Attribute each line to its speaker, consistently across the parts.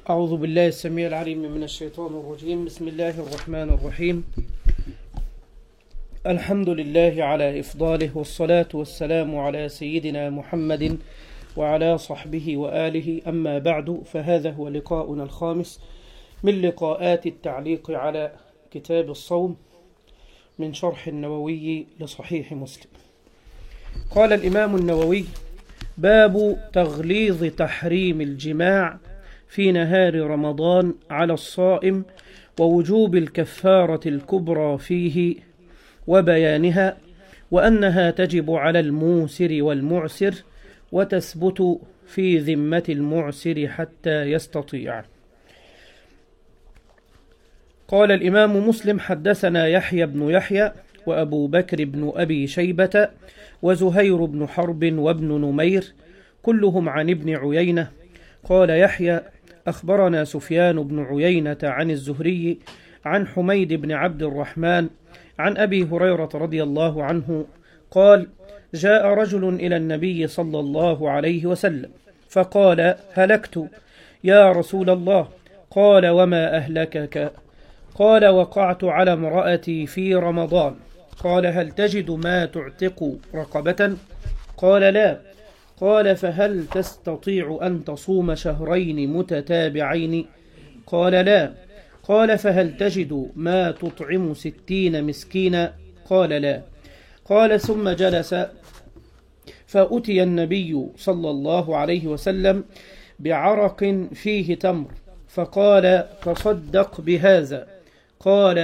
Speaker 1: أعوذ بالله السميع العليم من الشيطان الرجيم. بسم الله الرحمن الرحيم. الحمد لله على إفضاله، والصلاة والسلام على سيدنا محمد وعلى صحبه وآله. أما بعد، فهذا هو لقاؤنا الخامس من لقاءات التعليق على كتاب الصوم من شرح النووي لصحيح مسلم. قال الإمام النووي: باب تغليظ تحريم الجماع في نهار رمضان على الصائم، ووجوب الكفارة الكبرى فيه، وبيانها، وأنها تجب على الموسر والمعسر، وتثبت في ذمة المعسر حتى يستطيع. قال الإمام مسلم: حدثنا يحيى بن يحيى وأبو بكر بن أبي شيبة وزهير بن حرب وابن نمير كلهم عن ابن عيينة. قال يحيى: أخبرنا سفيان بن عيينة عن الزهري عن حميد بن عبد الرحمن عن أبي هريرة رضي الله عنه قال: جاء رجل إلى النبي صلى الله عليه وسلم فقال: هلكت يا رسول الله. قال: وما أهلكك؟ قال: وقعت على امرأتي في رمضان. قال: هل تجد ما تعتق رقبة؟ قال: لا. قال: فهل تستطيع أن تصوم شهرين متتابعين؟ قال: لا. قال: فهل تجد ما تطعم 60 مسكينا؟ قال: لا. قال: ثم جلس، فأتي النبي صلى الله عليه وسلم بعرق فيه تمر، فقال: تصدق بهذا. قال: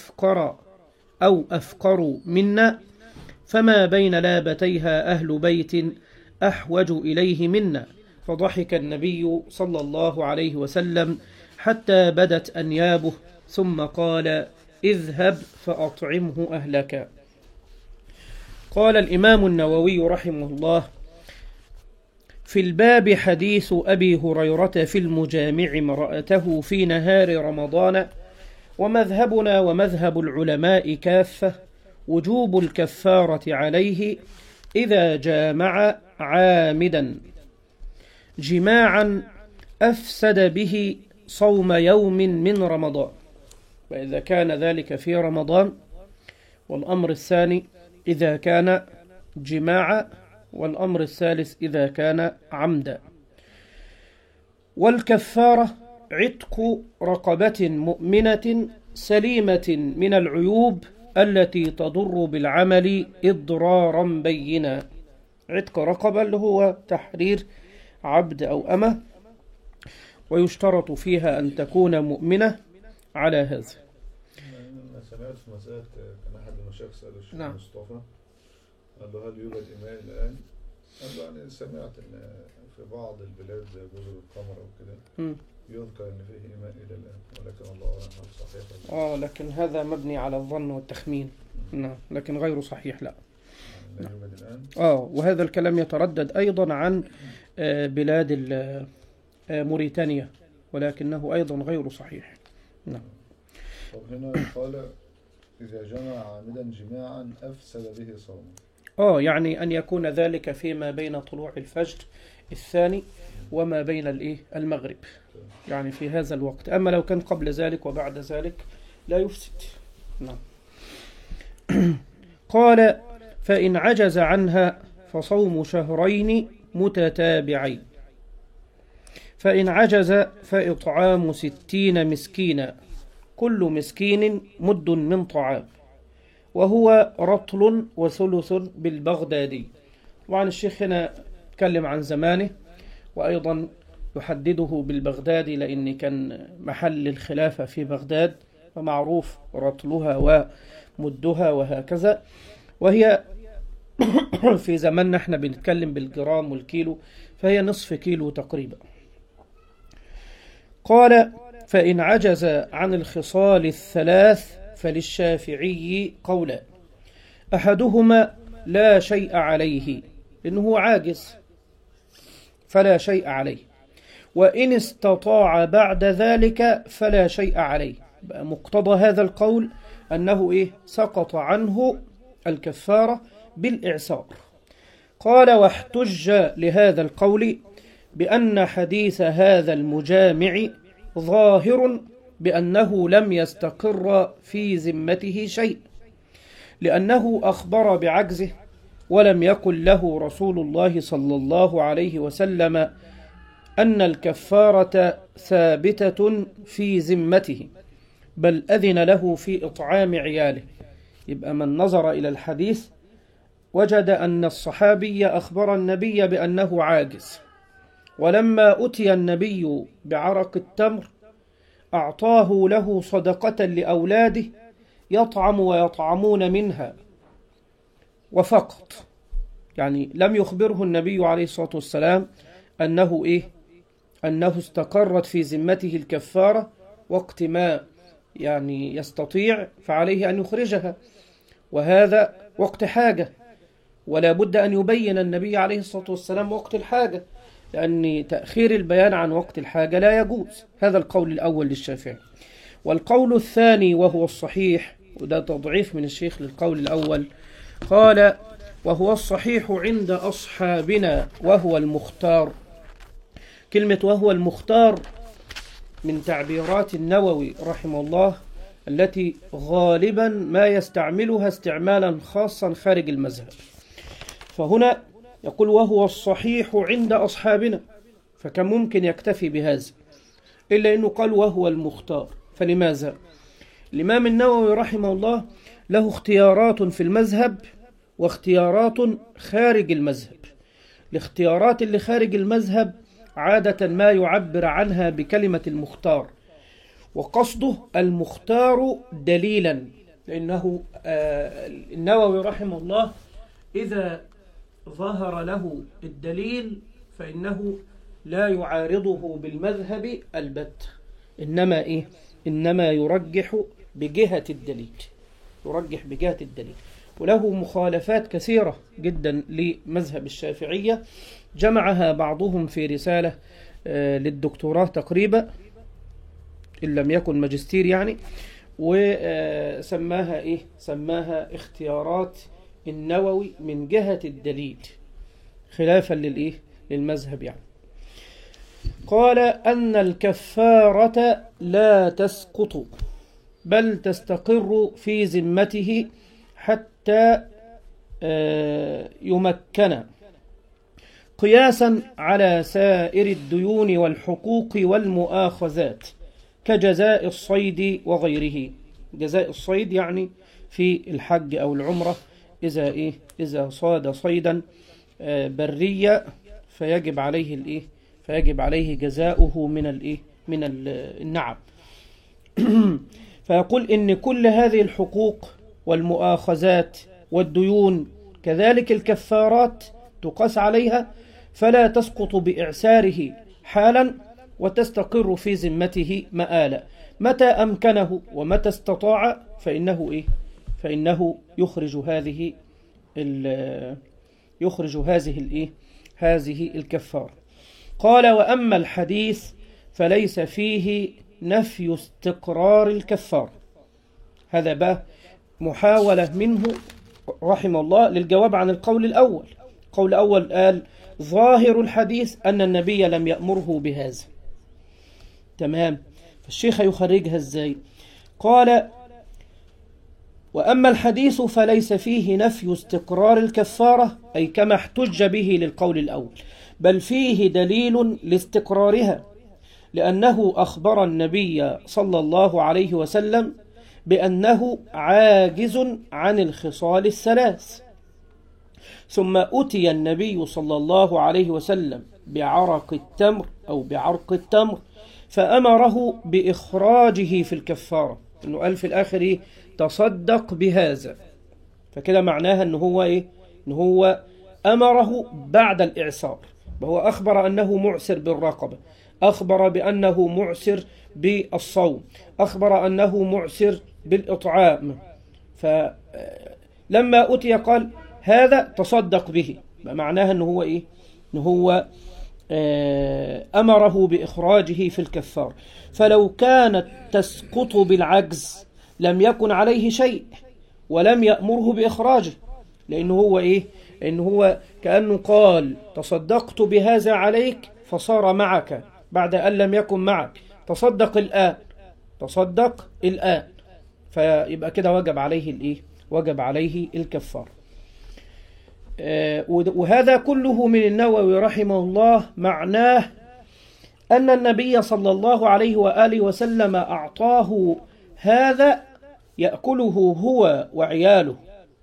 Speaker 1: أفقر منا، فما بين لابتيها أهل بيت أحوج إليه منا. فضحك النبي صلى الله عليه وسلم حتى بدت أنيابه، ثم قال: اذهب فأطعمه أهلك. قال الإمام النووي رحمه الله: في الباب حديث أبي هريرة في المجامع امرأته في نهار رمضان. ومذهبنا ومذهب العلماء كافة وجوب الكفارة عليه إذا جامع عامدا جماعا أفسد به صوم يوم من رمضان، وإذا كان ذلك في رمضان. والأمر الثاني إذا كان جماعا، والأمر الثالث إذا كان عمدا. والكفارة عتق رقبة مؤمنة سليمة من العيوب التي تضر بالعمل إضرارا بينا. عتق رقبة اللي هو تحرير عبد أو أمة، ويشترط فيها أن تكون مؤمنة على هذا.
Speaker 2: أنا سمعت في مسألة كان أحد المشايخ سأل الشيخ مصطفى، قال له: هل يوجد إماء الآن؟ قال له: أنا سمعت إن في بعض البلاد زي جزر القمر أو كده يذكر إن فيه إماء إلى الآن، ولكن الله أعلم هل صحيح.
Speaker 1: لكن هذا مبني على الظن والتخمين. نعم، لكن غير صحيح. لا
Speaker 2: يوجد الآن.
Speaker 1: وهذا الكلام يتردد أيضا عن بلاد موريتانيا، ولكنه أيضا غير صحيح. نعم.
Speaker 2: طب هنا قال: إذا جمع عامدا جماعا أفسد به صومه.
Speaker 1: يعني أن يكون ذلك فيما بين طلوع الفجر الثاني وما بين المغرب، يعني في هذا الوقت. أما لو كان قبل ذلك وبعد ذلك لا يفسد. نعم. قال: فإن عجز عنها فصوم شهرين متتابعين، فإن عجز فإطعام 60 مسكينا، كل مسكين مد من طعام، وهو رطل وثلث بالبغدادي. وعن الشيخ هنا تكلم عن زمانه، وأيضا يحدده بالبغدادي لأن كان محل الخلافة في بغداد، ومعروف رطلها ومدها وهكذا. وهي في زماننا احنا بنتكلم بالجرام والكيلو، فهي نصف كيلو تقريبا. قال: فإن عجز عن الخصال الثلاث فللشافعي قولا: أحدهما لا شيء عليه، إنه عاجز فلا شيء عليه، وإن استطاع بعد ذلك فلا شيء عليه. مقتضى هذا القول أنه سقط عنه الكفارة بالإعسار. قال: واحتج لهذا القول بأن حديث هذا المجامع ظاهر بأنه لم يستقر في ذمته شيء، لأنه أخبر بعجزه، ولم يقل له رسول الله صلى الله عليه وسلم أن الكفارة ثابتة في ذمته، بل أذن له في إطعام عياله. يبقى من نظر إلى الحديث وجد أن الصحابي أخبر النبي بأنه عاجز، ولما أتي النبي بعرق التمر أعطاه له صدقة لأولاده يطعم ويطعمون منها وفقط. يعني لم يخبره النبي عليه الصلاة والسلام أنه استقرت في ذمته الكفارة، وقت ما يعني يستطيع فعليه أن يخرجها، وهذا وقت حاجة، ولا بد أن يبين النبي عليه الصلاة والسلام وقت الحاجة، لأن تأخير البيان عن وقت الحاجة لا يجوز. هذا القول الأول للشافعي. والقول الثاني وهو الصحيح، وده تضعيف من الشيخ للقول الأول، قال: وهو الصحيح عند أصحابنا وهو المختار. كلمة وهو المختار من تعبيرات النووي رحمه الله، التي غالبا ما يستعملها استعمالا خاصا خارج المذهب. فهنا يقول وهو الصحيح عند أصحابنا، فكان ممكن يكتفي بهذا، إلا أنه قال وهو المختار. فلماذا؟ الإمام النووي رحمه الله له اختيارات في المذهب واختيارات خارج المذهب. الاختيارات اللي خارج المذهب عادة ما يعبر عنها بكلمة المختار، وقصده المختار دليلا، لأنه النووي رحمه الله إذا ظهر له الدليل فإنه لا يعارضه بالمذهب البتة، إنما يرجح بجهة الدليل، يرجح بجهة الدليل. وله مخالفات كثيرة جدا لمذهب الشافعية، جمعها بعضهم في رسالة للدكتوراه تقريبا إن لم يكن ماجستير يعني، وسماها سماها اختيارات النووي من جهة الدليل خلافا للمذهب يعني. قال أن الكفارة لا تسقط بل تستقر في ذمته حتى يمكن، قياسا على سائر الديون والحقوق والمؤاخذات كجزاء الصيد وغيره. جزاء الصيد يعني في الحج أو العمرة، إذا صاد صيدا برية فيجب عليه جزاؤه من النعم. فيقول إن كل هذه الحقوق والمؤاخذات والديون كذلك الكفارات تقاس عليها، فلا تسقط بإعساره حالا وتستقر في ذمته مآلا. متى أمكنه ومتى استطاع فإنه يخرج هذه الكفارة. قال: وأما الحديث فليس فيه نفي استقرار الكفارة. هذا بقى محاولة منه رحمه الله للجواب عن القول الأول. القول الأول قال ظاهر الحديث أن النبي لم يأمره بهذا، تمام. فالشيخ يخرجها ازاي؟ قال: وأما الحديث فليس فيه نفي استقرار الكفارة، أي كما احتج به للقول الأول، بل فيه دليل لاستقرارها، لأنه أخبر النبي صلى الله عليه وسلم بأنه عاجز عن الخصال الثلاث، ثم أتي النبي صلى الله عليه وسلم بعرق التمر فأمره بإخراجه في الكفارة. إنه قال في الآخر تصدق بهذا، فكده معناها إنه هو أمره بعد الإعسار. وهو أخبر أنه معسر بالرقبة، أخبر بأنه معسر بالصوم، أخبر أنه معسر بالإطعام، فلما أتي قال هذا تصدق به، معناها إنه هو أمره بإخراجه في الكفار. فلو كانت تسقط بالعجز لم يكن عليه شيء ولم يأمره بإخراجه، لأنه هو كأنه قال تصدقت بهذا عليك فصار معك بعد أن لم يكن معك، تصدق الآن، تصدق الآن، فيبقى كده وجب عليه الإيه؟ وجب عليه الكفار. وهذا كله من النووي رحمه الله معناه أن النبي صلى الله عليه وآله وسلم أعطاه هذا يأكله هو وعياله.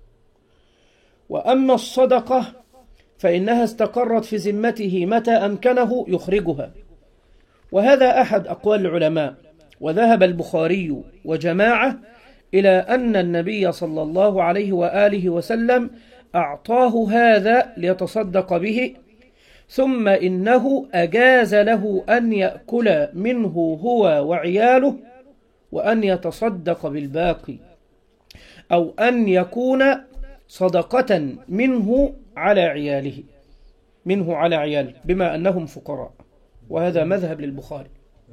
Speaker 1: وأما الصدقة فإنها استقرت في ذمته متى أمكنه يخرجها. وهذا أحد أقوال العلماء. وذهب البخاري وجماعة إلى أن النبي صلى الله عليه وآله وسلم أعطاه هذا ليتصدق به، ثم إنه أجاز له أن يأكل منه هو وعياله وأن يتصدق بالباقي، أو أن يكون صدقة منه على عياله، منه على عياله بما أنهم فقراء. وهذا مذهب للبخاري.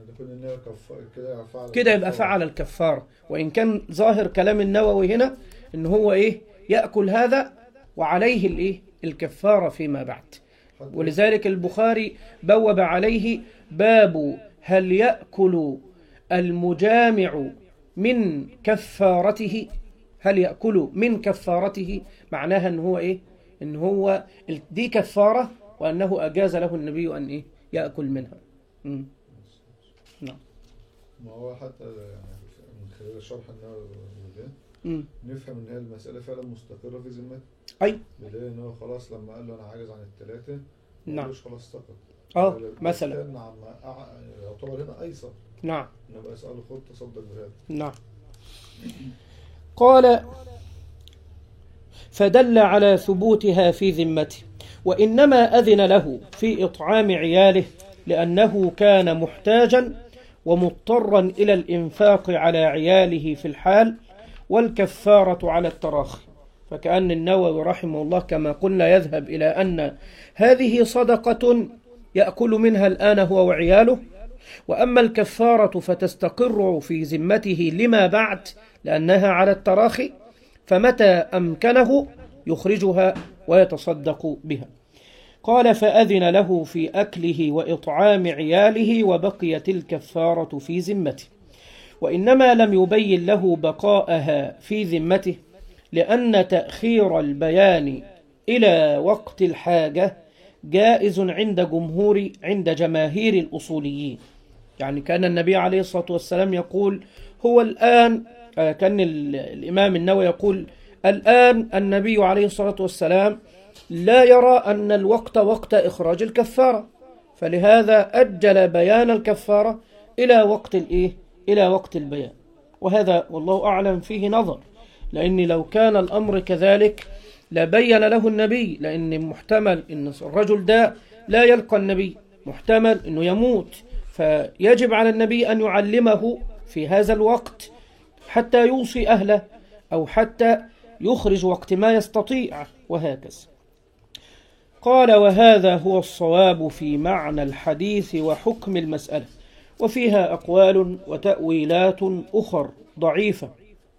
Speaker 1: كده يبقى فعل الكفارة. وإن كان ظاهر كلام النووي هنا إن هو إيه؟ يأكل هذا وعليه الإيه؟ الكفارة فيما بعد. ولذلك البخاري بوب عليه باب هل يأكل المجامع من كفارته؟ هل يأكل من كفارته؟ معناها إن هو إيه؟ إن هو دي كفارة، وأنه أجاز له النبي أن إيه؟ يأكل منها.
Speaker 2: نعم. ما هو حتى يعني من خلال شرح النووي نفهم ان هي المسألة فعلا مستقرة في ذمته.
Speaker 1: أي.
Speaker 2: بدليل ان هو خلاص لما قال له انا عاجز عن الثلاثة
Speaker 1: نعم.
Speaker 2: مش خلاص سقط.
Speaker 1: مثلا.
Speaker 2: نعم يعتبر هنا أيسر.
Speaker 1: نعم.
Speaker 2: نبقى يسأله خد تصدق بهذا.
Speaker 1: نعم. قال فدل على ثبوتها في ذمته، وإنما أذن له في إطعام عياله لأنه كان محتاجا ومضطرا إلى الإنفاق على عياله في الحال، والكفارة على التراخي. فكأن النووي رحمه الله كما قلنا يذهب إلى أن هذه صدقة يأكل منها الآن هو وعياله، وأما الكفارة فتستقر في ذمته لما بعد لأنها على التراخي، فمتى أمكنه يخرجها ويتصدق بها. قال فأذن له في أكله وإطعام عياله وبقيت الكفارة في ذمته، وإنما لم يبين له بقاءها في ذمته لأن تأخير البيان إلى وقت الحاجة جائز عند جماهير الأصوليين. يعني كان النبي عليه الصلاة والسلام يقول هو الآن، كان الإمام النووي يقول الآن النبي عليه الصلاة والسلام لا يرى أن الوقت وقت إخراج الكفارة، فلهذا أجل بيان الكفارة إلى وقت الإيه؟ إلى وقت البيان. وهذا والله أعلم فيه نظر، لأن لو كان الأمر كذلك لبين له النبي، لأن محتمل أن الرجل ده لا يلقى النبي، محتمل أنه يموت، فيجب على النبي أن يعلمه في هذا الوقت حتى يوصي أهله أو حتى يخرج وقت ما يستطيع، وهكذا. قال وهذا هو الصواب في معنى الحديث وحكم المسألة، وفيها أقوال وتأويلات أخر ضعيفة.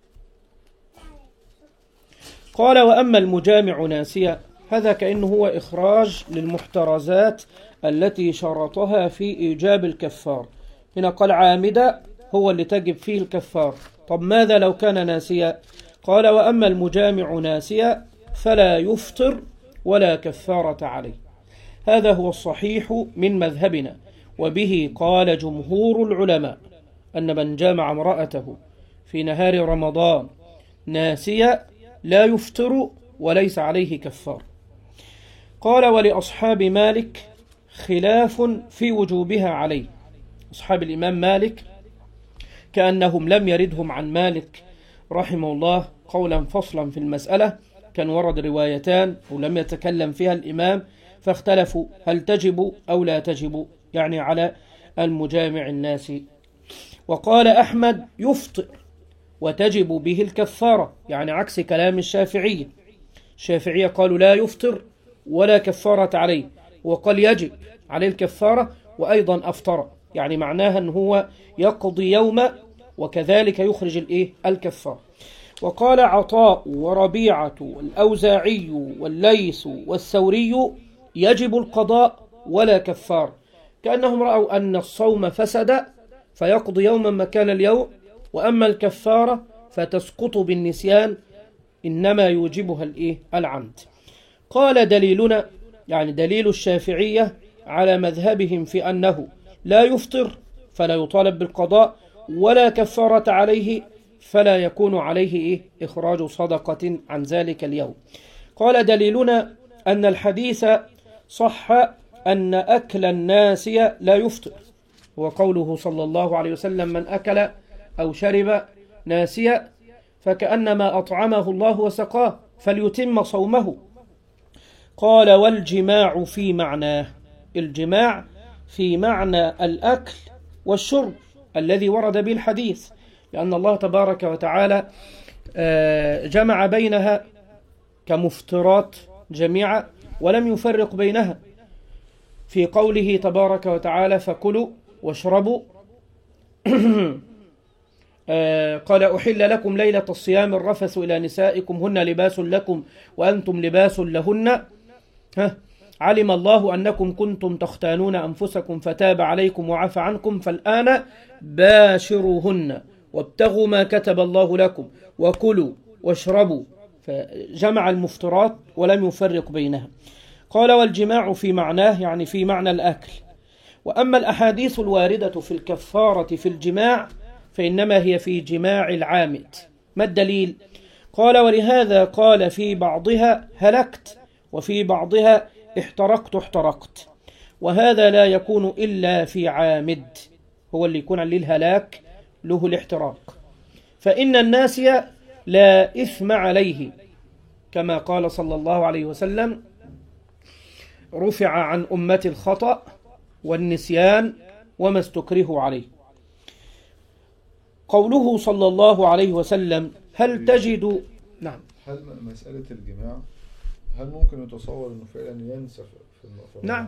Speaker 1: قال وأما المجامع ناسيا، هذا كأنه هو إخراج للمحترزات التي شرطها في إيجاب الكفار. هنا قال عامدا هو اللي تجب فيه الكفار. طب ماذا لو كان ناسيا؟ قال وأما المجامع ناسيا فلا يفطر ولا كفارة عليه. هذا هو الصحيح من مذهبنا، وبه قال جمهور العلماء أن من جامع امرأته في نهار رمضان ناسيا لا يفطر وليس عليه كفار. قال ولأصحاب مالك خلاف في وجوبها عليه. أصحاب الإمام مالك كأنهم لم يردهم عن مالك رحمه الله قولا فصلا في المسألة، كان ورد روايتان ولم يتكلم فيها الإمام، فاختلفوا هل تجب أو لا تجب، يعني على المجامع الناس. وقال أحمد يفطر وتجب به الكفارة، يعني عكس كلام الشافعية. الشافعية قالوا لا يفطر ولا كفارة عليه، وقال يجب عليه الكفارة وأيضا أفطر، يعني معناها أنه هو يقضي يوم وكذلك يخرج الكفارة. وقال عطاء وربيعة والأوزاعي والليث والثوري يجب القضاء ولا كفار، كأنهم رأوا أن الصوم فسد فيقضي يوما مكان اليوم، وأما الكفارة فتسقط بالنسيان، إنما يوجبها العمد. قال دليلنا، يعني دليل الشافعية على مذهبهم في أنه لا يفطر فلا يطالب بالقضاء، ولا كفارة عليه فلا يكون عليه إخراج صدقة عن ذلك اليوم. قال دليلنا أن الحديث صح أن أكل الناسي لا يفطر، وقوله صلى الله عليه وسلم: من أكل أو شرب ناسيا فكأنما أطعمه الله وسقاه فليتم صومه. قال: والجماع في معناه، الجماع في معنى الأكل والشرب الذي ورد به الحديث، لأن الله تبارك وتعالى جمع بينها كمفطرات جميعا ولم يفرق بينها في قوله تبارك وتعالى: فكلوا واشربوا. قال: أحل لكم ليلة الصيام الرفث إلى نسائكم هن لباس لكم وأنتم لباس لهن، علم الله أنكم كنتم تختانون أنفسكم فتاب عليكم وعفى عنكم فالآن باشروهن وابتغوا ما كتب الله لكم وكلوا واشربوا، فجمع المفطرات ولم يفرق بينها. قال: والجماع في معناه، يعني في معنى الأكل. وأما الأحاديث الواردة في الكفارة في الجماع فإنما هي في جماع العامد. ما الدليل؟ قال: ولهذا قال في بعضها هلكت وفي بعضها احترقت، وهذا لا يكون إلا في عامد، هو اللي يكون عليه الهلاك له الاحتراق، فإن الناسي لا إثم عليه، كما قال صلى الله عليه وسلم: رفع عن أمتي الخطأ والنسيان وما استكرهوا عليه. قوله صلى الله عليه وسلم: هل تجد، نعم،
Speaker 2: هل مسألة الجماع هل ممكن يتصور أنه فعلا ينسى في المفروض؟
Speaker 1: نعم،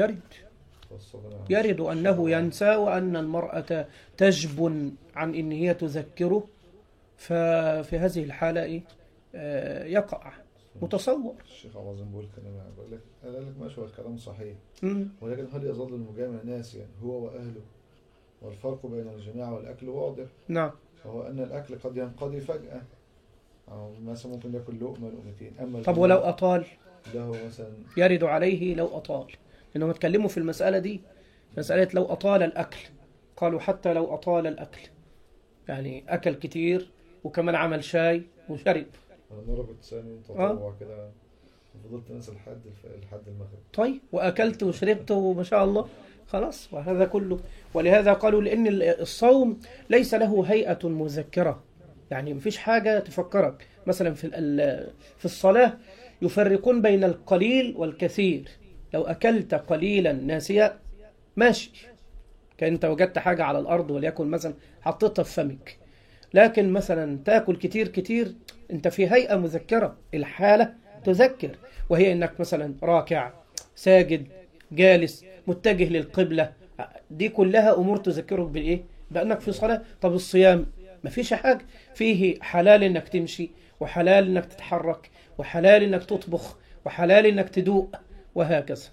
Speaker 1: يرد أنه ينسى، وأن المرأة تجبن عن أن هي تذكره، ففي هذه الحالة يقع متصور.
Speaker 2: الشيخ عظيم بيقول كلام، قال لك ماشي، هو الكلام صحيح، ولكن هل يظل المجامع ناسيا هو وأهله؟ والفرق بين الجماع والأكل واضح.
Speaker 1: نعم.
Speaker 2: فهو أن الأكل قد ينقضي فجأة، أو مثلا ممكن يأكل لقمة لقمتين. أما
Speaker 1: طب ولو أطال؟
Speaker 2: له مثلا
Speaker 1: يرد عليه لو أطال، لأنهم اتكلموا في المسألة دي، مسألة لو أطال الأكل، قالوا حتى لو أطال الأكل، يعني أكل كتير وكمان عمل شاي وشرب.
Speaker 2: أنا مرة كنت سامي تطوع كده وفضلت ناس لحد المغرب.
Speaker 1: طيب، وأكلت وشربت وما شاء الله، خلاص، وهذا كله. ولهذا قالوا لأن الصوم ليس له هيئة مذكرة، يعني مفيش حاجة تفكرك. مثلا في الصلاة يفرقون بين القليل والكثير. لو أكلت قليلا ناسيا ماشي، كأنت وجدت حاجة على الأرض وليكن مثلا حطيتها في فمك، لكن مثلا تأكل كتير كتير، أنت في هيئة مذكرة، الحالة تذكر، وهي أنك مثلا راكع، ساجد، جالس، متجه للقبلة، دي كلها أمور تذكرك بالإيه؟ بأنك في صلاة. طب الصيام مفيش حاجة فيه، حلال أنك تمشي، وحلال أنك تتحرك، وحلال أنك تطبخ، وحلال أنك تدوق، وهكذا.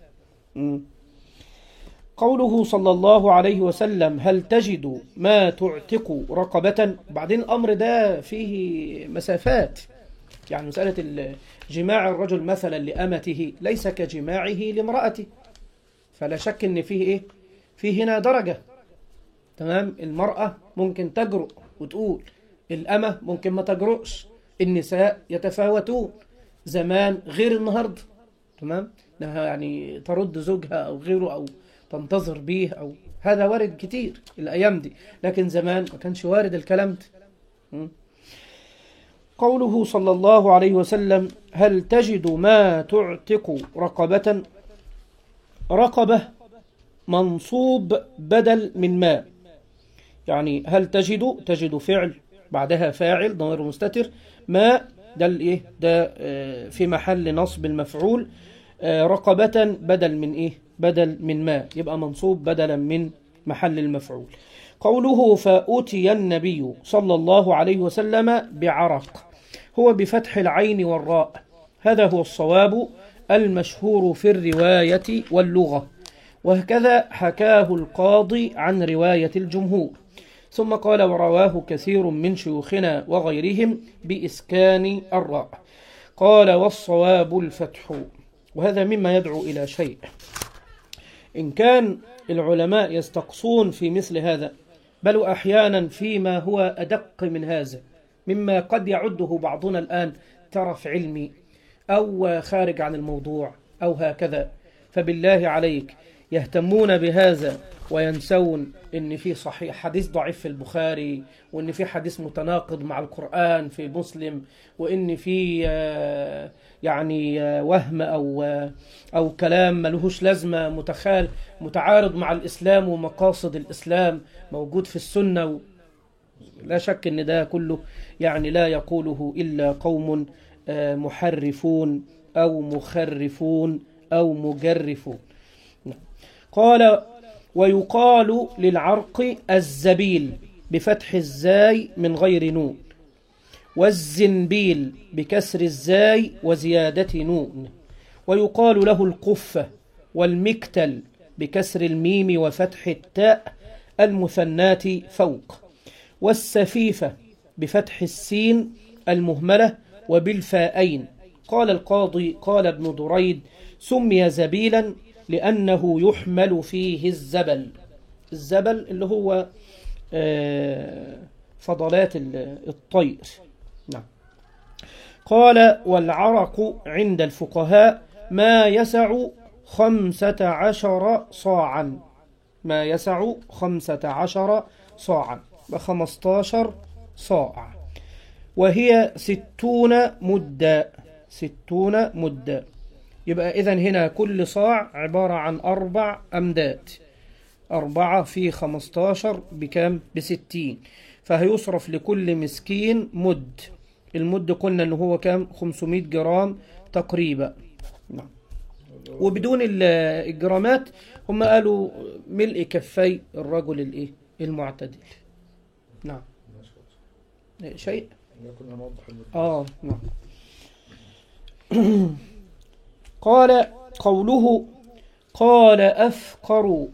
Speaker 1: قوله صلى الله عليه وسلم: هل تجد ما تعتق رقبة؟ بعدين الأمر ده فيه مسافات، يعني مسألة جماع الرجل مثلا لأمته ليس كجماعه لامرأته، فلا شك ان فيه فيه هنا درجة. تمام، المرأة ممكن تجرؤ وتقول، الأمة ممكن ما تجرؤش، النساء يتفاوتون، زمان غير النهاردة. تمام، يعني ترد زوجها أو غيره، أو تنتظر بيه، أو هذا وارد كتير الأيام دي، لكن زمان ما كانش وارد الكلام ده. قوله صلى الله عليه وسلم: هل تجد ما تعتق رقبة؟ رقبة منصوب بدل من ما، يعني هل تجد فعل بعدها فاعل ضمير مستتر، ما ده الايه ده في محل نصب المفعول، رقبة بدل من بدل من ما، يبقى منصوب بدلا من محل المفعول. قوله: فأتي النبي صلى الله عليه وسلم بعرق، هو بفتح العين والراء، هذا هو الصواب المشهور في الرواية واللغة. وهكذا حكاه القاضي عن رواية الجمهور. ثم قال: ورواه كثير من شيوخنا وغيرهم بإسكان الراء. قال: والصواب الفتح. وهذا مما يدعو إلى شيء، إن كان العلماء يستقصون في مثل هذا، بل أحيانا فيما هو أدق من هذا، مما قد يعده بعضنا الآن ترف علمي أو خارج عن الموضوع أو هكذا، فبالله عليك يهتمون بهذا وينسون إن في صحيح حديث ضعيف في البخاري، وإن في حديث متناقض مع القرآن في مسلم، وإن في يعني وهم أو كلام ملهوش لازمة متعارض مع الإسلام ومقاصد الإسلام موجود في السنة. لا شك إن ده كله يعني لا يقوله إلا قوم محرفون أو مخرفون أو مجرفون. قال: ويقال للعرق الزبيل بفتح الزاي من غير نون، والزنبيل بكسر الزاي وزيادة نون. ويقال له القفة والمكتل بكسر الميم وفتح التاء المثنات فوق، والسفيفة بفتح السين المهملة وبالفاءين. قال القاضي: قال ابن دريد: سمي زبيلا لأنه يحمل فيه الزبل. الزبل اللي هو فضلات الطير. نعم. قال: والعرق عند الفقهاء ما يسع 15 صاعا، ما يسع 15 صاعا ب15 صاع، وهي 60 مدة. 60 مدة. يبقى إذن هنا كل صاع عبارة عن 4 أمداد، 4 في 15 بكام؟ ب60. فهيصرف لكل مسكين مد. المد قلنا أنه هو كام؟ 500 جرام تقريبا. نعم. وبدون الجرامات هم قالوا ملء كفي الرجل المعتدل. نعم. شيء؟ نعم. قال: قوله: قال أفقر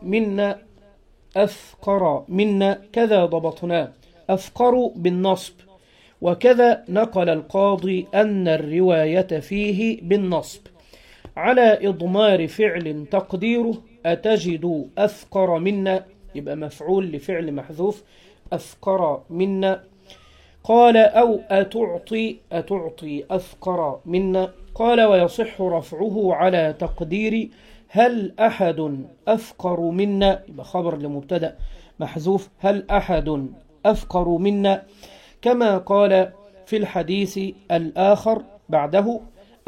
Speaker 1: منا كذا ضبطناه، أفقر بالنصب. وكذا نقل القاضي أن الرواية فيه بالنصب على إضمار فعل تقديره أتجد أفقر منا، يبقى مفعول لفعل محذوف، أفقر منا. قال: أو أتعطي أفقر منا. قال: ويصح رفعه على تقدير هل أحد أفقر منا، يبقى خبر لمبتدأ محذوف، هل أحد أفقر منا، كما قال في الحديث الآخر بعده: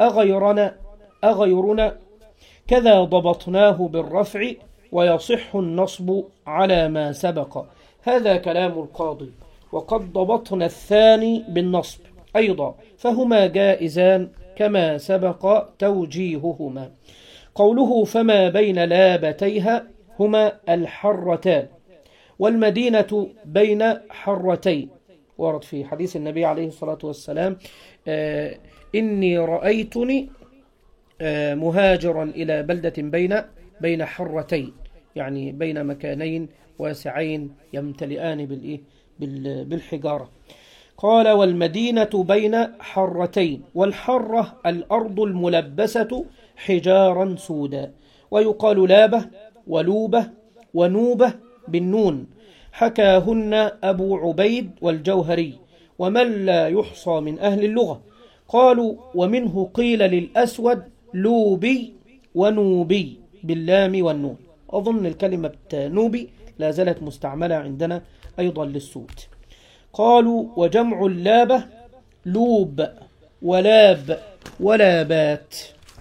Speaker 1: أغيرنا. كذا ضبطناه بالرفع، ويصح النصب على ما سبق. هذا كلام القاضي. وقد ضبطنا الثاني بالنصب أيضا، فهما جائزان كما سبق توجيههما. قوله: فما بين لابتيها هما الحرتان، والمدينة بين حرتين. ورد في حديث النبي عليه الصلاة والسلام: إني رأيتني مهاجرا إلى بلدة بين حرتين، يعني بين مكانين واسعين يمتلئان بالحجارة. قال: والمدينة بين حرتين، والحرة الأرض الملبسة حجارا سودا. ويقال لابة ولوبة ونوبة بالنون، حكاهن أبو عبيد والجوهري ومن لا يحصى من أهل اللغة. قالوا: ومنه قيل للأسود لوبي ونوبي باللام والنون. أظن الكلمة نوبي لا زالت مستعملة عندنا أيضا للسود. قالوا: وجمع اللابة لوب ولاب ولابات.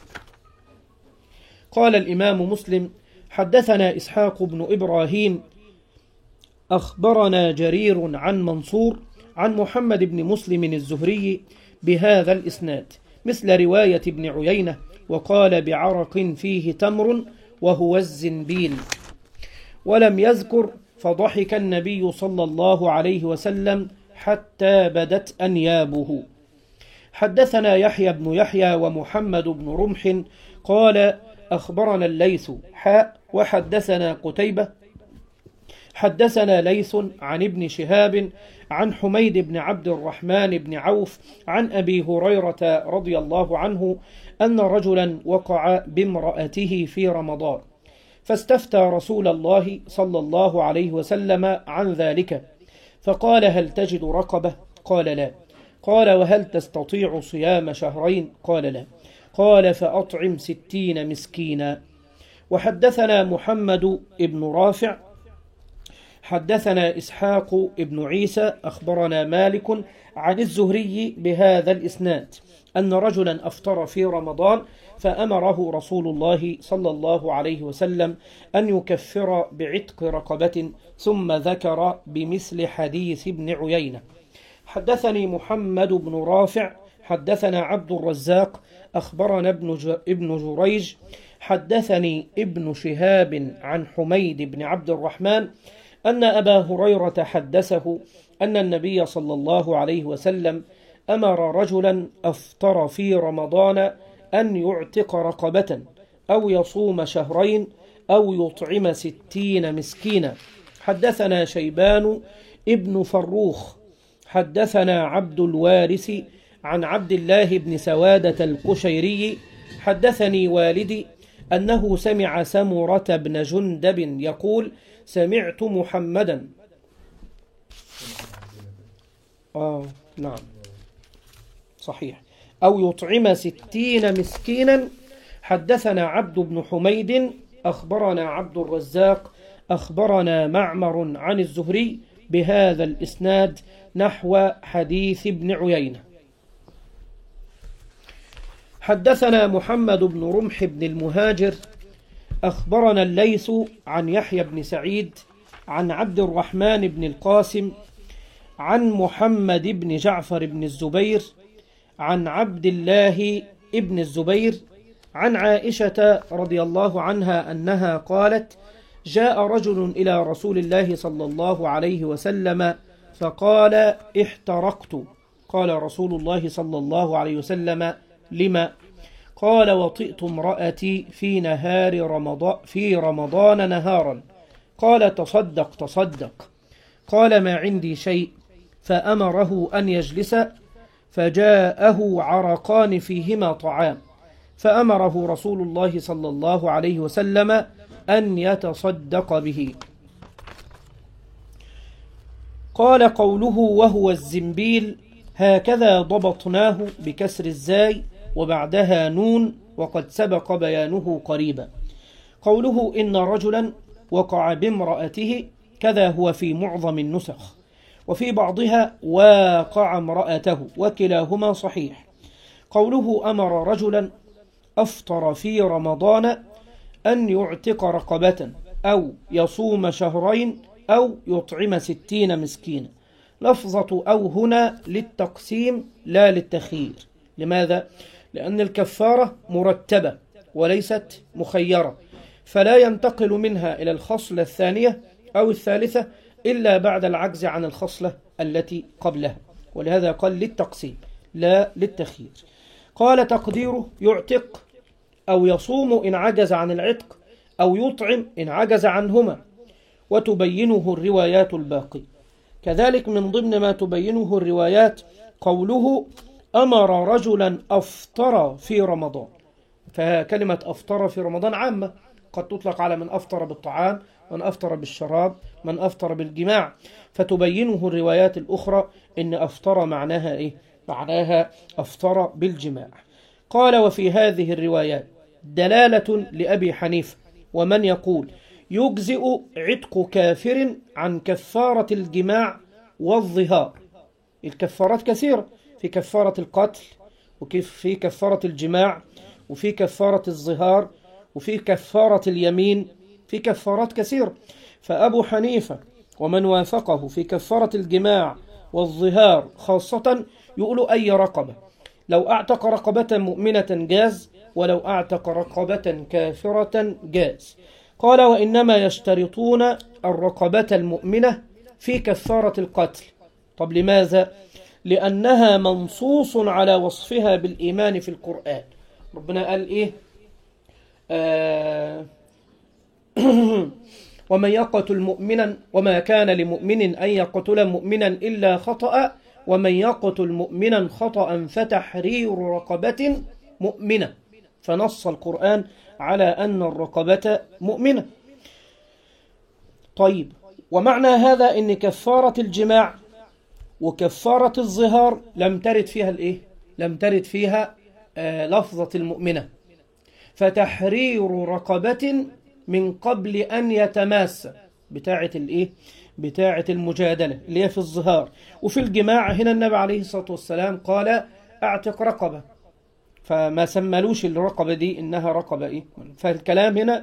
Speaker 1: قال الإمام مسلم: حدثنا إسحاق بن إبراهيم أخبرنا جرير عن منصور عن محمد بن مسلم الزهري بهذا الإسناد مثل رواية ابن عيينة. وقال: بعرق فيه تمر وهو الزنبيل. ولم يذكر فضحك النبي صلى الله عليه وسلم حتى بدت أنيابه. حدثنا يحيى بن يحيى ومحمد بن رمح قال: أخبرنا الليث وحدثنا قتيبة حدثنا ليث عن ابن شهاب عن حميد بن عبد الرحمن بن عوف عن أبي هريرة رضي الله عنه أن رجلا وقع بامرأته في رمضان، فاستفتى رسول الله صلى الله عليه وسلم عن ذلك، فقال: هل تجد رقبة؟ قال: لا. قال: وهل تستطيع صيام شهرين؟ قال: لا. قال: فأطعم 60 مسكينا. وحدثنا محمد بن رافع حدثنا إسحاق بن عيسى أخبرنا مالك عن الزهري بهذا الإسناد أن رجلا أفطر في رمضان فأمره رسول الله صلى الله عليه وسلم أن يكفر بعتق رقبة، ثم ذكر بمثل حديث ابن عيينة. حدثني محمد بن رافع حدثنا عبد الرزاق أخبرنا ابن جريج حدثني ابن شهاب عن حميد بن عبد الرحمن أن أبا هريرة حدثه أن النبي صلى الله عليه وسلم أمر رجلا أفطر في رمضان أن يعتق رقبة أو يصوم شهرين أو يطعم 60 مسكينا. حدثنا شيبان ابن فروخ حدثنا عبد الوارث عن عبد الله بن سوادة القشيري حدثني والدي أنه سمع سمرة بن جندب يقول: سمعت محمدا نعم صحيح أو يطعم 60 مسكينا. حدثنا عبد بن حميد أخبرنا عبد الرزاق أخبرنا معمر عن الزهري بهذا الإسناد نحو حديث ابن عيينة. حدثنا محمد بن رمح بن المهاجر أخبرنا الليث عن يحيى بن سعيد عن عبد الرحمن بن القاسم عن محمد بن جعفر بن الزبير عن عبد الله بن الزبير عن عائشة رضي الله عنها أنها قالت: جاء رجل إلى رسول الله صلى الله عليه وسلم فقال: احترقت. قال رسول الله صلى الله عليه وسلم: لما؟ قال: وطئت امرأتي في رمضان نهارا. قال: تصدق تصدق. قال: ما عندي شيء. فأمره أن يجلس، فجاءه عرقان فيهما طعام، فأمره رسول الله صلى الله عليه وسلم أن يتصدق به. قال: قوله وهو الزنبيل هكذا ضبطناه بكسر الزاي وبعدها نون، وقد سبق بيانه قريبا. قوله إن رجلا وقع بامرأته كذا هو في معظم النسخ، وفي بعضها واقع امرأته، وكلاهما صحيح. قوله أمر رجلا أفطر في رمضان أن يعتق رقبة أو يصوم شهرين أو يطعم 60 مسكينا. لفظة أو هنا للتقسيم لا للتخيير. لماذا؟ لأن الكفارة مرتبة وليست مخيرة، فلا ينتقل منها إلى الخصلة الثانية أو الثالثة إلا بعد العجز عن الخصلة التي قبلها، ولهذا قال للتقسيم لا للتخيير. قال: تقديره يعتق أو يصوم إن عجز عن العتق، أو يطعم إن عجز عنهما، وتبينه الروايات الباقي. كذلك من ضمن ما تبينه الروايات قوله أمر رجلا أفطر في رمضان، فكلمة أفطر في رمضان عامة، قد تطلق على من أفطر بالطعام، من أفطر بالشراب، من أفطر بالجماع، فتبينه الروايات الأخرى إن أفطر معناها إيه؟ معناها أفطر بالجماع. قال: وفي هذه الروايات دلالة لأبي حنيفة ومن يقول يجزئ عتق كافر عن كفارة الجماع والظهار. الكفارات كثيرة، في كفارة القتل، وكيف في كفارة الجماع، وفي كفارة الظهار، وفي كفارة اليمين، في كفارات كثيرة. فأبو حنيفة ومن وافقه في كفارة الجماع والظهار خاصة يقولوا أي رقبة، لو أعتق رقبة مؤمنة جاز، ولو أعتق رقبة كافرة جاز. قال: وإنما يشترطون الرقبة المؤمنة في كفارة القتل. طب لماذا؟ لأنها منصوص على وصفها بالإيمان في القرآن. ربنا قال إيه؟ ومن يقتل مؤمنا وما كان لمؤمن أن يقتل مؤمنا إلا خطأ ومن يقتل مؤمنا خطأ فتحرير رقبة مؤمنة. فنص القرآن على أن الرقبة مؤمنة. طيب، ومعنى هذا أن كفارة الجماع وكفارة الظهار لم ترد فيها الإيه؟ لم ترد فيها لفظة المؤمنة. فتحرير رقبة من قبل أن يتماس بتاعة الإيه؟ بتاعة المجادلة اللي هي في الظهار. وفي الجماع هنا النبي عليه الصلاة والسلام قال اعتق رقبة، فما سملوش الرقبة دي إنها رقبة إيه؟ فالكلام هنا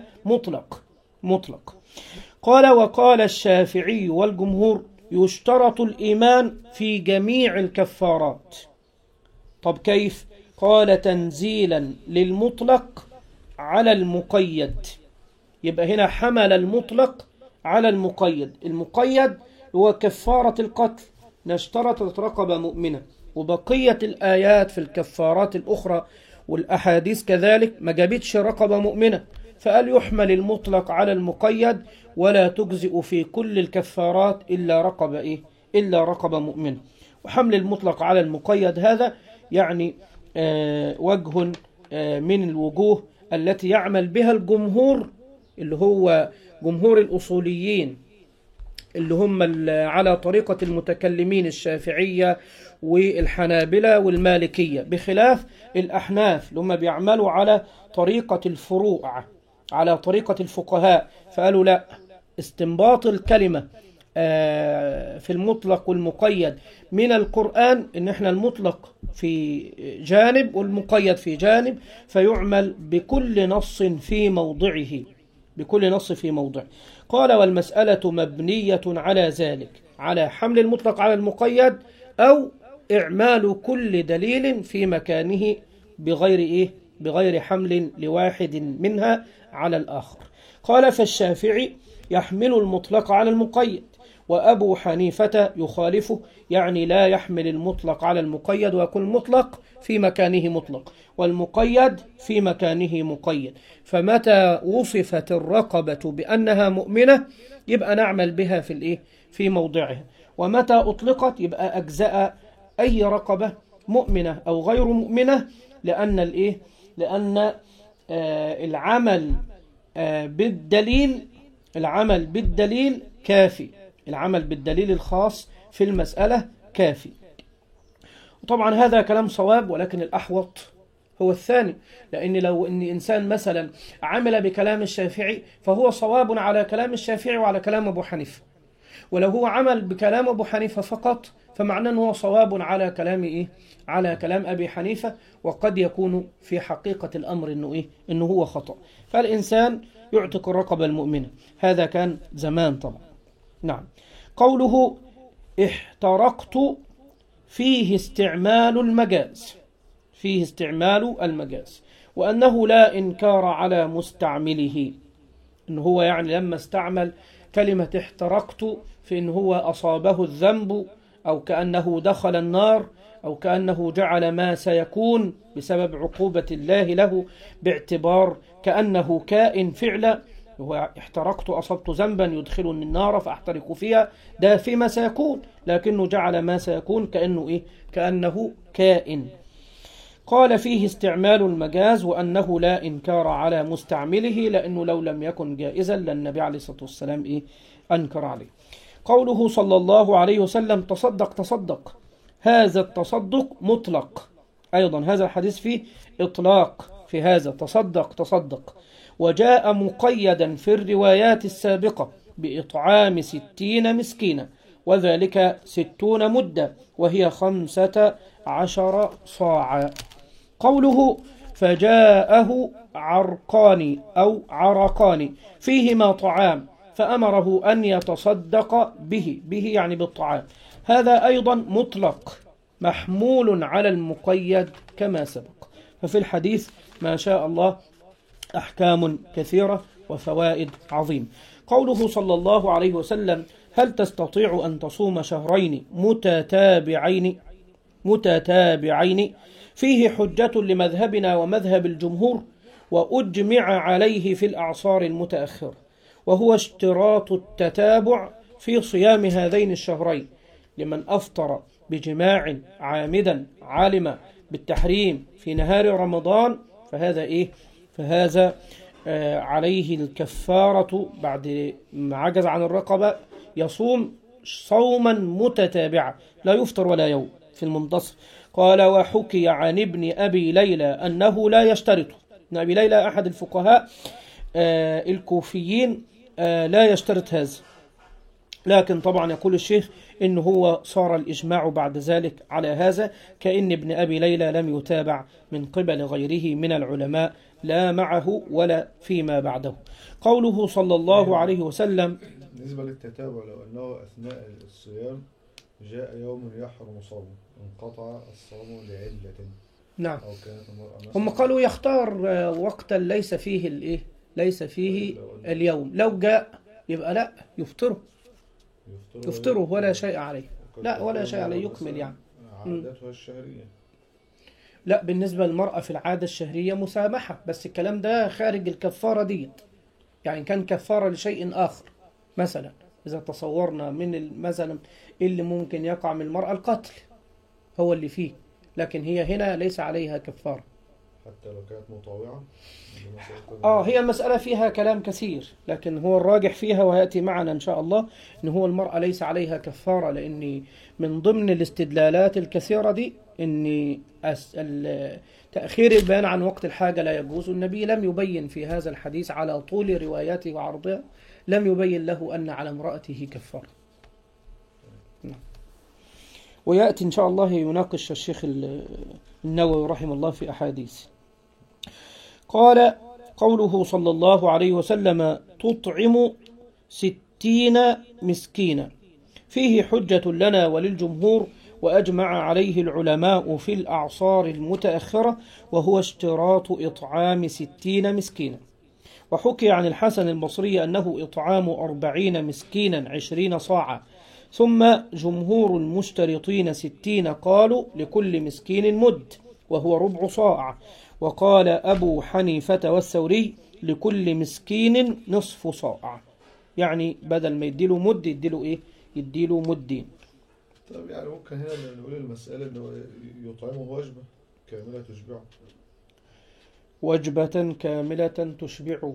Speaker 1: مطلق. قال وقال الشافعي والجمهور يشترط الإيمان في جميع الكفارات. طب كيف؟ قال تنزيلا للمطلق على المقيد. يبقى هنا حمل المطلق على المقيد. المقيد هو كفارة القتل، نشترط رقبة مؤمنة. وبقية الآيات في الكفارات الأخرى والأحاديث كذلك ما جابتش رقبة مؤمنة، فقال يحمل المطلق على المقيد ولا تجزئ في كل الكفارات إلا رقبة إيه؟ إلا رقبة مؤمنة. وحمل المطلق على المقيد هذا يعني وجه من الوجوه التي يعمل بها الجمهور، اللي هو جمهور الأصوليين اللي هم على طريقة المتكلمين الشافعية والحنابلة والمالكية، بخلاف الأحناف اللي هم بيعملوا على طريقة الفروع، على طريقة الفقهاء. فقالوا لا، استنباط الكلمة في المطلق والمقيد من القرآن إن احنا المطلق في جانب والمقيد في جانب، فيعمل بكل نص في موضعه، بكل نص في موضعه. قال والمسألة مبنية على ذلك، على حمل المطلق على المقيد أو إعمال كل دليل في مكانه بغير إيه؟ بغير حمل لواحد منها على الآخر. قال فالشافعي يحمل المطلق على المقيد، وأبو حنيفة يخالفه، يعني لا يحمل المطلق على المقيد ويكون المطلق في مكانه مطلق والمقيد في مكانه مقيد. فمتى وصفت الرقبة بأنها مؤمنة يبقى نعمل بها في الإيه؟ في موضعها، ومتى أطلقت يبقى أجزاء أي رقبة مؤمنة أو غير مؤمنة، لأن الإيه؟ لأن العمل بالدليل كافي، العمل بالدليل الخاص في المسألة كافي. وطبعا هذا كلام صواب، ولكن الأحوط هو الثاني، لأن لو أن إنسان مثلا عمل بكلام الشافعي فهو صواب على كلام الشافعي وعلى كلام أبو حنيفة، ولو هو عمل بكلام أبو حنيفة فقط فمعناه أنه صواب على كلام إيه؟ على كلام أبي حنيفة، وقد يكون في حقيقة الأمر أنه إيه؟ أنه هو خطأ. فالإنسان يعتق الرقبة المؤمنة. هذا كان زمان طبعا. نعم. قوله احترقت فيه استعمال المجاز، فيه استعمال المجاز، وأنه لا إنكار على مستعمله، إنه هو يعني لما استعمل كلمة احترقت في إنه هو أصابه الذنب، أو كأنه دخل النار، أو كأنه جعل ما سيكون بسبب عقوبة الله له باعتبار كأنه كائن فعلا. هو احترقت أصبت ذنبا يدخلني النار فأحترق فيها، ده فيما سيكون، لكنه جعل ما سيكون كأنه إيه؟ كأنه كائن. قال فيه استعمال المجاز، وأنه لا إنكار على مستعمله، لأنه لو لم يكن جائزا للنبي عليه الصلاة والسلام إيه؟ أنكر عليه. قوله صلى الله عليه وسلم تصدق، هذا التصدق مطلق أيضا، هذا الحديث فيه إطلاق في هذا تصدق، وجاء مقيدا في الروايات السابقة بإطعام 60 مسكينا، وذلك 60 مدة، وهي 15 صاعا. قوله فجاءه عرقان أو عرقان فيهما طعام فأمره أن يتصدق به يعني بالطعام، هذا أيضا مطلق محمول على المقيد كما سبق. ففي الحديث ما شاء الله أحكام كثيرة وفوائد عظيم. قوله صلى الله عليه وسلم هل تستطيع أن تصوم شهرين متتابعين فيه حجة لمذهبنا ومذهب الجمهور، وأجمع عليه في الأعصار المتأخرة. وهو اشتراط التتابع في صيام هذين الشهرين لمن أفطر بجماع عامدا عالما بالتحريم في نهار رمضان، فهذا عليه الكفارة بعد ما عجز عن الرقبة، يصوم صوما متتابعا لا يفطر ولا يوم في المنتصف. قال: وحكي عن ابن أبي ليلى أنه لا يشترط. ابن أبي ليلى أحد الفقهاء الكوفيين لا يشترط هذا، لكن طبعا يقول الشيخ إنه هو صار الإجماع بعد ذلك على هذا، كأن ابن أبي ليلى لم يتابع من قبل غيره من العلماء لا معه ولا فيما بعده. قوله صلى الله عليه وسلم
Speaker 2: بالنسبة للتتابع، لو أنه أثناء الصيام جاء يوم يحرم صومه انقطع الصوم لعلة.
Speaker 1: نعم، هم قالوا يختار وقتا ليس فيه اليوم، لو جاء يبقى لا يفطره ولا شيء عليه، لا ولا شيء عليه، يكمل يعني
Speaker 2: عادتها الشهرية.
Speaker 1: لا، بالنسبة للمرأة في العادة الشهرية مسامحة، بس الكلام ده خارج الكفارة دي، يعني كان كفارة لشيء آخر. مثلا إذا تصورنا من مثلا اللي ممكن يقع من المرأة القتل هو اللي فيه، لكن هي هنا ليس عليها كفارة
Speaker 2: حتى لو كانت مطاوعة.
Speaker 1: هي مسألة فيها كلام كثير، لكن هو الراجح فيها ويأتي معنا إن شاء الله إن هو المرأة ليس عليها كفارة، لأن من ضمن الاستدلالات الكثيرة دي إن تأخير البيان عن وقت الحاجة لا يجوز. النبي لم يبين في هذا الحديث على طول رواياته وعرضها، لم يبين له أن على امرأته كفارة. ويأتي إن شاء الله يناقش الشيخ النووي رحمه الله في أحاديث. قال: قوله صلى الله عليه وسلم: تطعم 60 مسكينا، فيه حجة لنا وللجمهور، وأجمع عليه العلماء في الأعصار المتأخرة، وهو اشتراط إطعام 60 مسكينا. وحكي عن الحسن البصري أنه إطعام 40 مسكينا 20 صاعا، ثم جمهور المشترطين 60 قالوا لكل مسكين مد وهو ربع صاع. وقال أبو حنيفة والثوري لكل مسكين نصف صاع، يعني بدل ما يديله مد يديله مدين.
Speaker 2: طيب يعني ممكن هنا نقول المسألة أنه يطعمه وجبة كاملة تشبعه،
Speaker 1: وجبة كاملة تشبعه.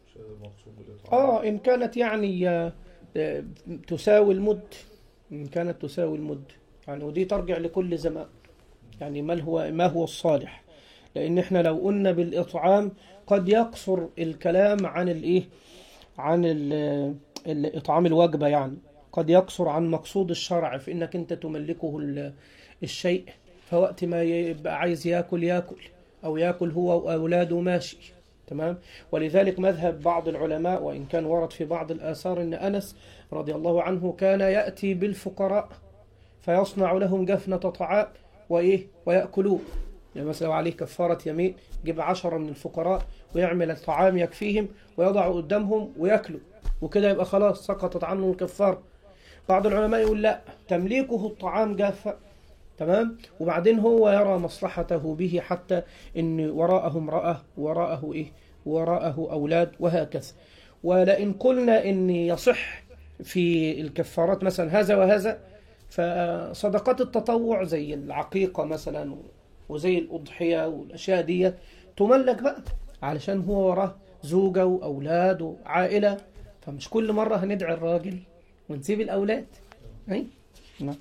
Speaker 1: إن كانت يعني تساوي المد، إن كانت تساوي المد يعني، ودي ترجع لكل زمان، يعني ما هو الصالح، لأن إحنا لو قلنا بالإطعام قد يقصر الكلام عن الإطعام الوجبة، يعني قد يقصر عن مقصود الشرع في إنك أنت تملكه الشيء، فوقت ما يبقى عايز يأكل أو يأكل هو وأولاده ماشي تمام. ولذلك مذهب بعض العلماء، وإن كان ورد في بعض الآثار أن أنس رضي الله عنه كان يأتي بالفقراء فيصنع لهم جفنة طعام ويأكلوه، يعني مثلا عليه كفارة يمين، يجيب 10 من الفقراء ويعمل الطعام يكفيهم ويضع قدامهم ويأكلوا، وكده يبقى خلاص سقطت عنه الكفارة. بعض العلماء يقول لا، تمليكه الطعام جافة تمام، وبعدين هو يرى مصلحته به، حتى إن وراءه امرأة وراءه أولاد وهكذا. ولئن قلنا إن يصح في الكفارات مثلا هذا وهذا، فصدقات التطوع زي العقيقة مثلا وزي الأضحية والأشياء دي تملك بقى، علشان هو وراه زوجة وأولاد وعائلة، فمش كل مرة هندعي الراجل ونسيب الأولاد. نعم.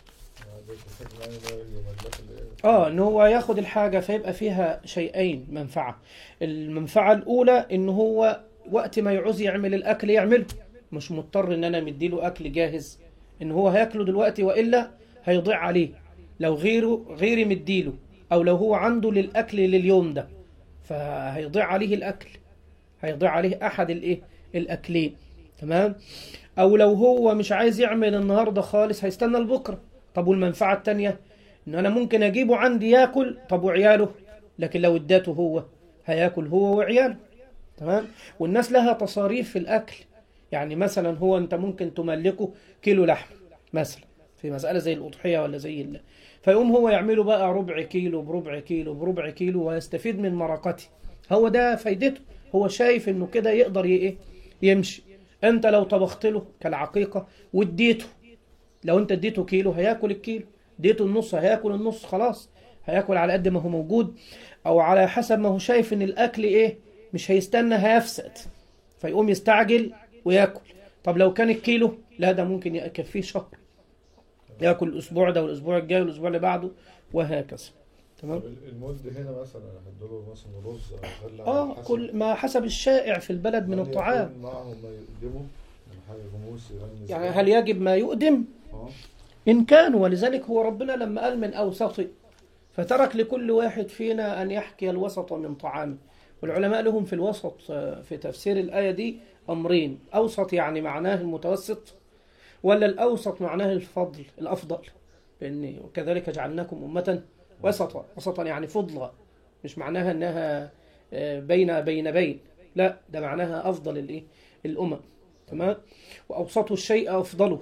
Speaker 1: ان هو ياخد الحاجة فيبقى فيها شيئين منفعة. المنفعة الأولى ان هو وقت ما يعوز يعمل الأكل يعمله، مش مضطر ان انا مديله أكل جاهز، ان هو هياكله دلوقتي وإلا هيضيع عليه لو غيري مديله، او لو هو عنده للأكل لليوم ده فهيضيع عليه الأكل، هيضيع عليه أحد الأكلين تمام. او لو هو مش عايز يعمل النهاردة خالص هيستنى لبكرة. طب والمنفعة التانية ان انا ممكن اجيبه عندي ياكل، طب وعياله، لكن لو اداته هو هياكل هو وعياله تمام. والناس لها تصاريف في الاكل، يعني مثلا هو انت ممكن تملكه كيلو لحم مثلا في مسألة زي الأضحية ولا زي فيقوم هو يعمله بقى ربع كيلو بربع كيلو بربع كيلو ويستفيد من مرقته، هو ده فايدته، هو شايف انه كده يقدر يمشي. أنت لو طبخت له كالعقيقة واديته، لو أنت اديته كيلو هياكل الكيلو، اديته النص هياكل النص، خلاص هياكل على قد ما هو موجود، أو على حسب ما هو شايف إن الأكل إيه مش هيستنى هيفسد فيقوم يستعجل وياكل. طب لو كان الكيلو لا، ده ممكن يكفيه شهر، ياكل الأسبوع ده والأسبوع الجاي والأسبوع اللي بعده وهكذا. تمام.
Speaker 2: المد هنا مثلا هدوله مثلا رز او غله
Speaker 1: كل ما حسب الشائع في البلد من الطعام.
Speaker 2: معهم ما يقدموا حاجه غموس
Speaker 1: يعني هل يجب ما يقدم؟ إن كان، ولذلك هو ربنا لما قال من أوسط فترك لكل واحد فينا أن يحكي الوسط من طعامه. والعلماء لهم في الوسط في تفسير الآية دي أمرين: أوسط يعني معناه المتوسط، ولا الأوسط معناه الفضل الأفضل، لأن وكذلك جعلناكم أمة وسطا. وسطا يعني فضلا، مش معناها أنها بين، لا، ده معناها أفضل الأمم. تمام. وأوسط الشيء أفضله.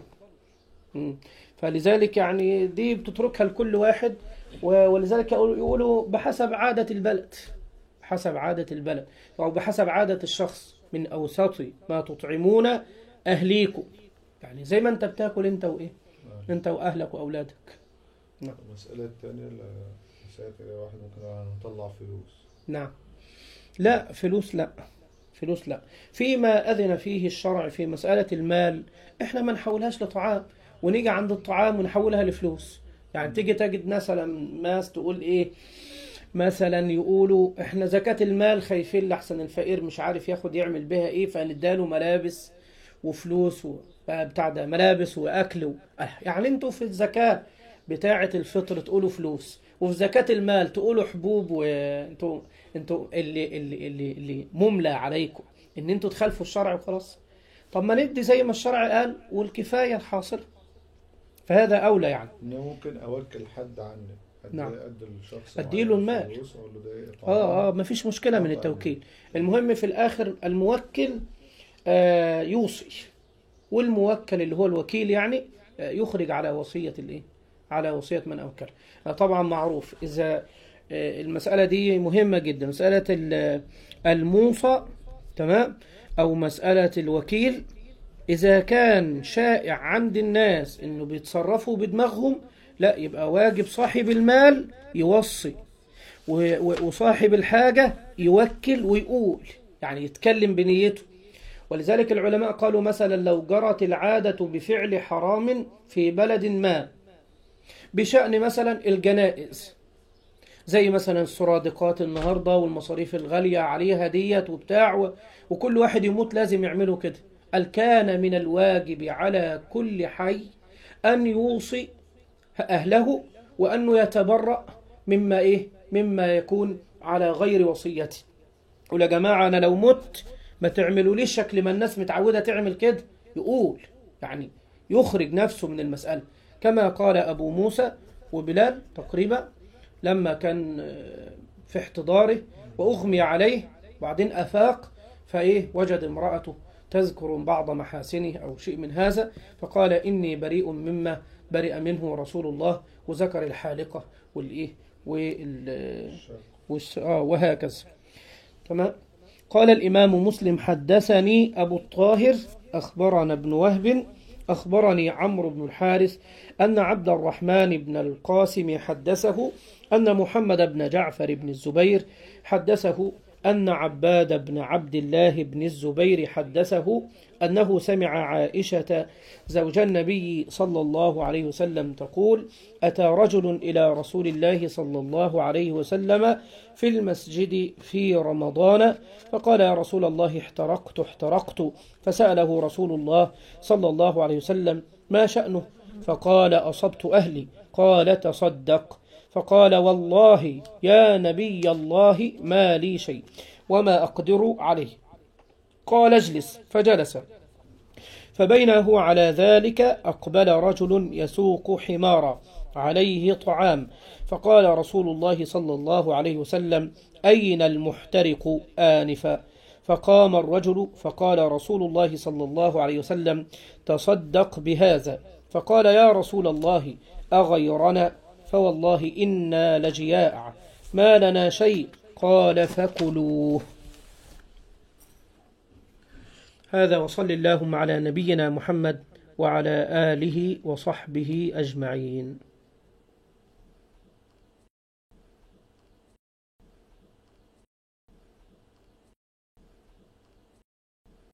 Speaker 1: فلذلك يعني دي بتتركها لكل واحد، ولذلك يقولوا بحسب عادة البلد، بحسب عادة البلد أو بحسب عادة الشخص. من أوسط ما تطعمون أهليكم، يعني زي ما أنت بتاكل أنت وإيه، أنت وأهلك وأولادك.
Speaker 2: نعم. المسألة الثانية، مسألة واحد ممكن نطلع فلوس.
Speaker 1: نعم. لا، فلوس لا، فلوس لا. فيما أذن فيه الشرع في مسألة المال إحنا ما نحولهاش لطعام ونيجي عند الطعام ونحولها لفلوس. يعني تيجي تجد مثلا ناس تقول إيه، مثلا يقولوا إحنا زكاة المال خايفين لحسن الفقير مش عارف ياخد يعمل بها إيه، فنداله ملابس وفلوس بتاع ده، ملابس وأكل يعني أنتوا في الزكاة بتاعة الفطر تقولوا فلوس، وفي زكاة المال تقولوا حبوب، وانتوا اللي مملى عليكم ان انتوا تخالفوا الشرع وخلاص. طب ما ندي زي ما الشرع قال والكفاية الحاصلة، فهذا أولى. يعني
Speaker 2: ممكن أوكل حد عني.
Speaker 1: نعم.
Speaker 2: الشخص
Speaker 1: اديله المال. ما فيش مشكلة من التوكيل. المهم في الآخر الموكل يوصي، والموكل اللي هو الوكيل يعني يخرج على وصية على وصية من أوكل. طبعا معروف إذا المسألة دي مهمة جدا، مسألة الموصى، تمام، أو مسألة الوكيل، إذا كان شائع عند الناس إنه بيتصرفوا بدماغهم، لا، يبقى واجب صاحب المال يوصي، وصاحب الحاجة يوكل ويقول، يعني يتكلم بنيته. ولذلك العلماء قالوا مثلا لو جرت العادة بفعل حرام في بلد ما بشأن مثلا الجنائز، زي مثلا السرادقات النهاردة والمصاريف الغالية عليها ديت وبتاع، وكل واحد يموت لازم يعمله كده، قال كان من الواجب على كل حي أن يوصي أهله وأنه يتبرأ مما يكون على غير وصيته. قول يا جماعة أنا لو مت ما تعملوا ليش شكل ما الناس متعودة تعمل كده، يقول يعني يخرج نفسه من المسألة، كما قال أبو موسى وبلال تقريبا لما كان في احتضاره وأغمي عليه وبعدين أفاق، وجد امرأته تذكر بعض محاسنه أو شيء من هذا، فقال إني بريء مما برئ منه رسول الله، وذكر الحالقة وهكذا. تمام. قال الإمام مسلم حدثني أبو الطاهر أخبرنا ابن وهب أخبرني عمرو بن الحارث أن عبد الرحمن بن القاسم حدثه أن محمد بن جعفر بن الزبير حدثه أن عباد بن عبد الله بن الزبير حدثه أنه سمع عائشة زوج النبي صلى الله عليه وسلم تقول: أتى رجل إلى رسول الله صلى الله عليه وسلم في المسجد في رمضان فقال: يا رسول الله احترقت، فسأله رسول الله صلى الله عليه وسلم: ما شأنه؟ فقال: أصبت أهلي. قال: تصدق. فقال: والله يا نبي الله ما لي شيء وما أقدر عليه. قال: اجلس. فجلس. فبينما هو على ذلك أقبل رجل يسوق حمارا عليه طعام، فقال رسول الله صلى الله عليه وسلم: أين المحترق آنفا؟ فقام الرجل فقال رسول الله صلى الله عليه وسلم: تصدق بهذا. فقال: يا رسول الله أغيرنا؟ فوالله إنا لجياع ما لنا شيء. قال: فكلوه. هذا وصل اللهم على نبينا محمد وعلى آله وصحبه أجمعين.